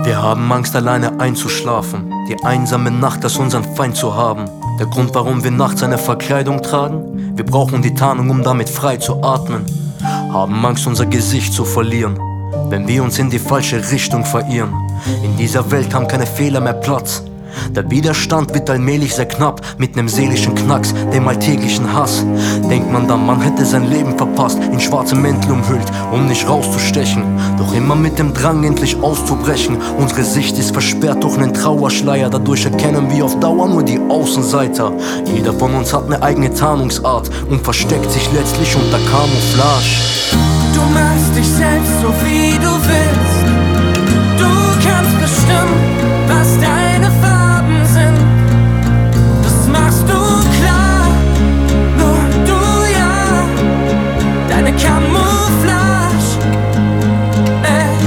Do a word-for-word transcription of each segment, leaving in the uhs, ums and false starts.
Wir haben Angst, alleine einzuschlafen. Die einsame Nacht, das unseren Feind zu haben. Der Grund, warum wir nachts eine Verkleidung tragen: wir brauchen die Tarnung, um damit frei zu atmen. Haben Angst, unser Gesicht zu verlieren, wenn wir uns in die falsche Richtung verirren. In dieser Welt haben keine Fehler mehr Platz. Der Widerstand wird allmählich sehr knapp, mit nem seelischen Knacks, dem alltäglichen Hass. Denkt man dann, man hätte sein Leben verpasst, in schwarze Mäntel umhüllt, um nicht rauszustechen. Doch immer mit dem Drang, endlich auszubrechen. Unsere Sicht ist versperrt durch nen Trauerschleier, dadurch erkennen wir auf Dauer nur die Außenseiter. Jeder von uns hat ne eigene Tarnungsart und versteckt sich letztlich unter Camouflage. Du machst dich selbst so wie du willst. Du kannst bestimmen, was deine Farben sind. Das machst du klar, nur du, ja. Deine Camouflage, ey.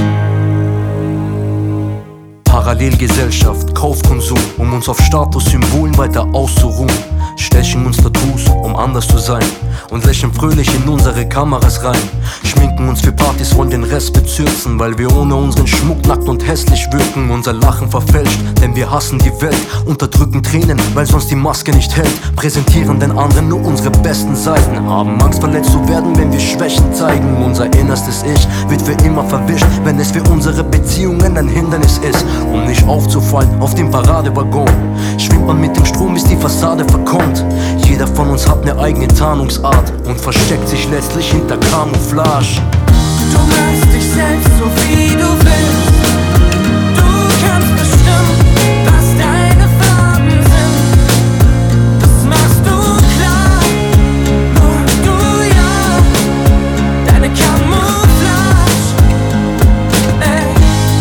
Parallelgesellschaft, Kaufkonsum, um uns auf Statussymbolen weiter auszuruhen. Stechen uns Tattoos, um anders zu sein, und lächeln fröhlich in unsere Kameras rein. Schminken uns für Partys, wollen den Rest bezürzen, weil wir ohne unseren Schmuck nackt und hässlich wirken. Unser Lachen verfälscht, denn wir hassen die Welt. Unterdrücken Tränen, weil sonst die Maske nicht hält. Präsentieren den anderen nur unsere besten Seiten. Haben Angst, verletzt zu werden, wenn wir Schwächen zeigen. Unser innerstes Ich wird für immer verwischt, wenn es für unsere Beziehungen ein Hindernis ist. Um nicht aufzufallen auf dem Paradewaggon, schwimmt man mit dem Strom, bis die Fassade verkommt. Jeder von uns hat ne eigene Tarnungsart und versteckt sich letztlich hinter Camouflage. Du machst dich selbst so wie du willst. Du kannst bestimmen, was deine Farben sind. Das machst du klar, nur du, ja. Deine Camouflage, ey.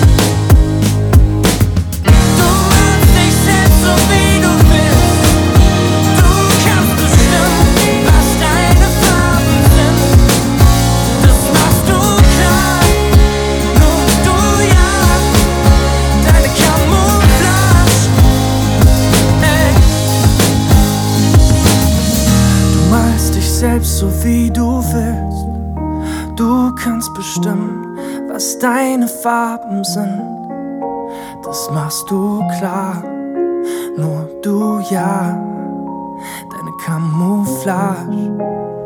Du machst dich selbst so wie du willst. Du kannst bestimmen, was deine Farben sind. Das machst du klar, nur du, ja. Deine Camouflage, ey. Du malst dich selbst so wie du willst. Du kannst bestimmen, was deine Farben sind. Das machst du klar, nur du, ja. Deine Camouflage.